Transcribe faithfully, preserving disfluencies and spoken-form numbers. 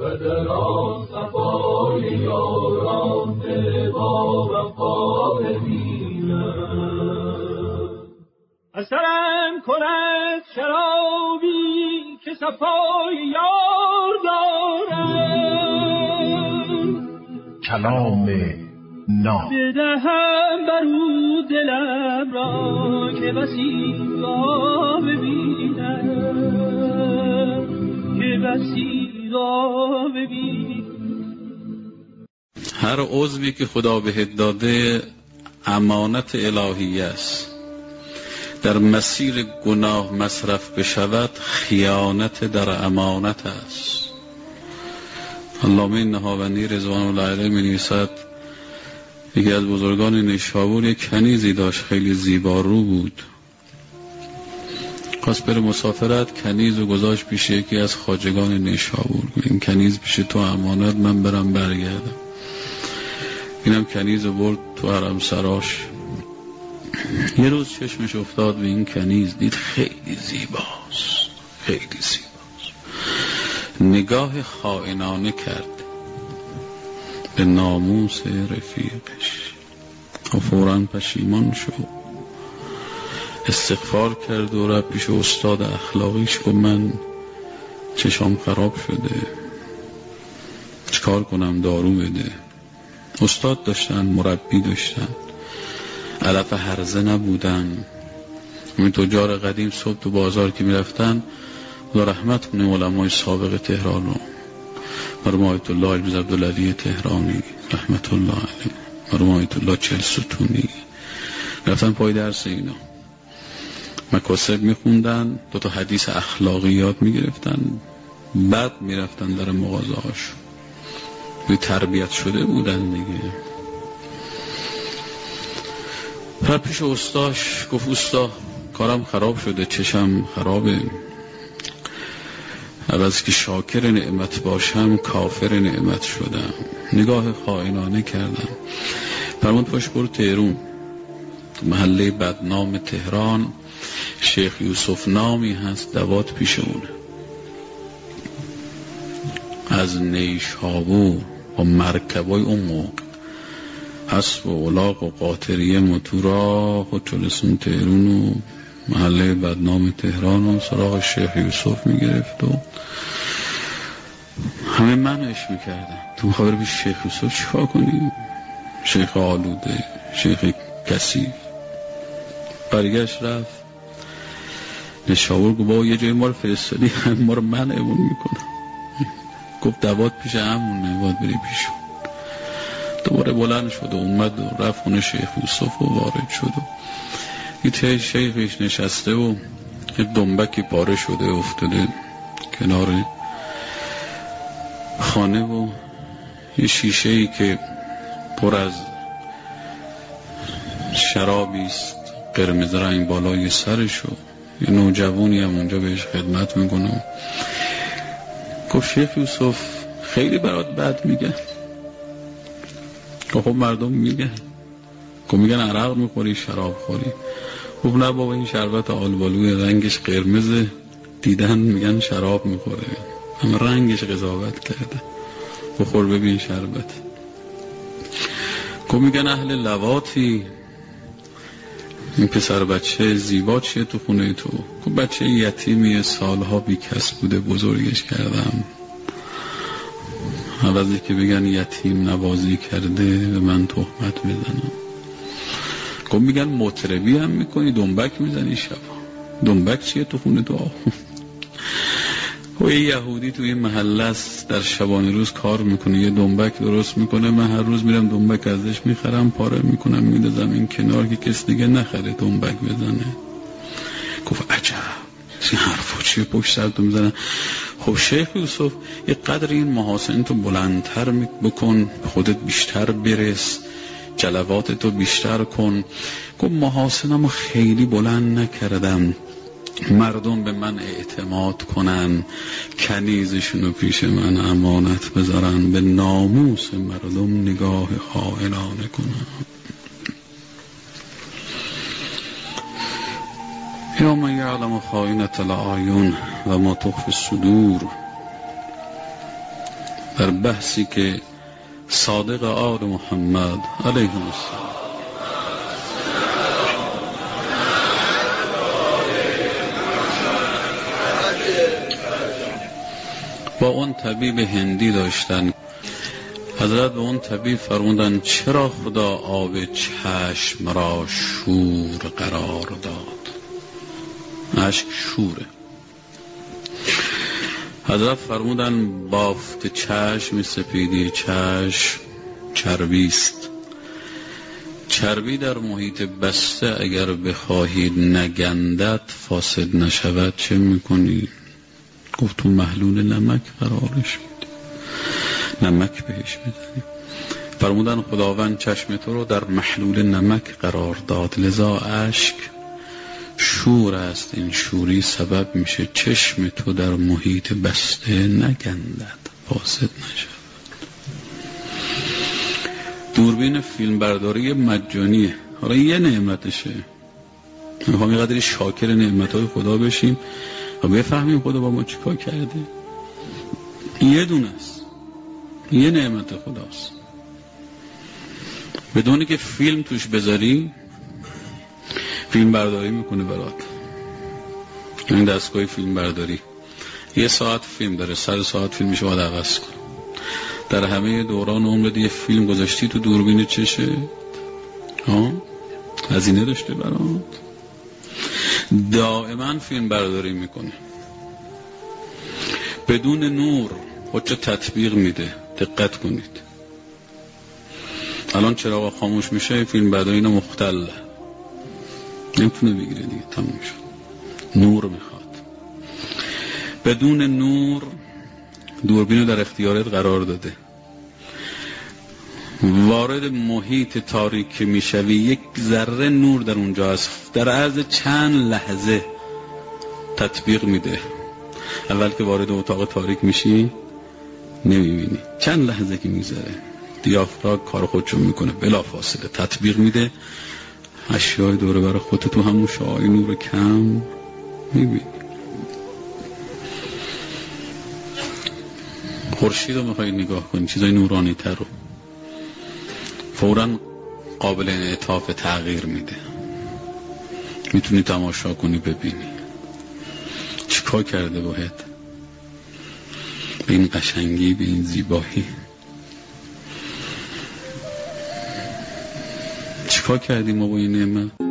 و در آن صفای یاران با وفا ببینم. اثرم کند شرابی که صفای یار دارم، کلام ناب بدهم برو دلم را که بسی را ببینم، که بسی را ببینم. هر عضوی که خدا بهت داده امانت الهی است، در مسیر گناه مصرف بشود خیانت در امانت است. علامه نهاوندی رضوان الله علیه می نویسد یکی از بزرگان نیشابور یک کنیزی داشت، خیلی زیبارو بود، خواست بره مسافرت، کنیز و گذاشت پیش یکی از خواجگان نیشابور. این کنیز پیش تو امانت، من برم برگردم. اینم کنیز برد تو حرم سراش. یه روز چشمش افتاد به این کنیز، دید خیلی زیباست، خیلی زیباست. نگاه خائنانه کرد به ناموس رفیقش و فوراً پشیمان شد، استغفار کرد و رفت پیش استاد اخلاقیش که من چشام خراب شده، چیکار کنم؟ دارو بده. استاد داشتن، مربی داشتن، علف هرزه نبودن. این تجار قدیم صبح تو بازار که میرفتن، خدا رحمت کنه علمای سابق تهران رو، مرحوم آیت الله ابن عبدالعلی تهرانی رحمت الله علیه، مرحوم آیت الله چهلستونی، رفتن پای درس اینا مکاسب میخوندن، دو تا حدیث اخلاقیات میگرفتن، بعد میرفتن در مغازه هاش. به تربیت شده بودن دیگه. پر پیش استاش گفت استا کارم خراب شده، چشم خرابه، عوض که شاکر نعمت باشم کافر نعمت شدم. نگاه خائنانه کردم. فرمود پاش برو تهرون، محله بدنام تهران شیخ یوسف نامی هست، دوات پیش اونه. از نیشابور با مرکبای اون موقع حسب و اولاق و قاطریه موتورا خود چلسون تهرون و محله بدنام تهران و سراغ شیخ یوسف میگرفت و همه منعش میکردن. تو میخواه بره بیش شیخ یوسف چیکار کنی؟ شیخ آلوده، شیخ کثیف. برگشت رفت نشاور گفت با یه جای ما رو فرستادی، ما رو منعمون میکنه. گفت دوات پیش همونه، باید بری پیشون. دوباره بلند شد و اومد و رفت خونه شیخ یوسف و وارد شد و یه شیخش نشسته و یه دنبکی پاره شده افتاده کنار خانه و یه شیشه‌ای که پر از شرابیست قرمز رنگ بالای سرش و یه نوجوانی هم اونجا بهش خدمت میکنه. گفت شیخ یوسف خیلی برات بد میگن. خب مردم میگن، خب میگن عرق میخوری، شراب خوری. خب نه بابا، این شربت آلبالوی رنگش قرمز دیدن میگن شراب میخوره، هم رنگش قضاوت کرده، بخور ببین شربت. خب میگن اهل لواطی، این پسر بچه زیبا چیه تو خونه تو؟ خب بچه یتیمیه، سالها بی کس بوده، بزرگش کردم، عوضی که بگن یتیم نوازی کرده به من تهمت بزنم. خب میگن مطربی هم میکنی، دنبک میزنی شبا. دنبک چیه تو خونه تو؟ و یه یهودی تو این محله است، در شبانه روز کار میکنه، یه دنبک درست میکنه، من هر روز میرم دنبک ازش میخرم، پاره میکنم میدازم این کنار که کس دیگه نخره دنبک بزنه. گفت عجب، این حرفا چیه پشت سرتو میزنن؟ خب شیخ یوسف یه قدر این محاسن تو بلندتر بکن، خودت بیشتر برس، جلواتتو بیشتر کن. گفت محاسنمو خیلی بلند نکردم، مردم به من اعتماد کنن، کنیزشونو پیش من امانت بذارن، به ناموس مردم نگاه خائنانه کنن. یا من یعلم خائنة الاعین و ما تخفی الصدور در بحثی که صادق آل محمد علیه السلام با اون طبیب هندی داشتن. حضرت به اون طبیب فرمودن چرا خدا آب چشم را شور قرار داد؟ اشک شوره. حضرت فرمودن بافت چشم، سپیدی چشم چربیست. چربی در محیط بسته اگر بخواهید نگندد فاسد نشود چه میکنی؟ گفت تو محلول نمک قرارش میدی، نمک بهش میدی. فرمودن خداوند چشم تو رو در محلول نمک قرار داد، لذا اشک شور است. این شوری سبب میشه چشم تو در محیط بسته نگندد، فاسد نشود. دوربین فیلم برداری مجانیه. حالا یه نعمتشه، میخوام یه قدری شاکر نعمتهای خدا بشیم و بفهمیم خدا با ما چیکار کرده. یه دونه است، یه نعمت خداست. بدونی که فیلم توش بذاری فیلم برداری میکنه برات. این دستگاه فیلم برداری یه ساعت فیلم داره، صد ساعت فیلمش باید عوض کن. در همه دوران عمرت یه فیلم گذاشتی تو دوربین چشه، ها هزینه داشته برات. دائما فیلم برداری میکنه بدون نور. خودشو تطبیق میده. دقت کنید الان چراغ خاموش میشه فیلم برداری اینا مختل نمیتونه بگیره دیگه، تموم شد. نور میخواد. بدون نور دوربینو در اختیارت قرار داده. وارد محیط تاریک میشوی یک ذره نور در اونجا هست، در عرض چند لحظه تطبیق میده. اول که وارد اتاق تاریک میشی نمیبینی، چند لحظه که میذاره دیافراگم کار خودشو میکنه، بلا فاصله تطبیق میده. اشیای دوره برای خودت تو همون شعاع نور کم میبینی. خورشید رو میخوای نگاه کنی، چیزای نورانی تر رو فوراً قابل انعطاف تغییر میده. میتونی تماشا کنی ببینی چیکار کرده باید به این قشنگی، به این زیبایی. چیکار کردیم ما با این نعمت؟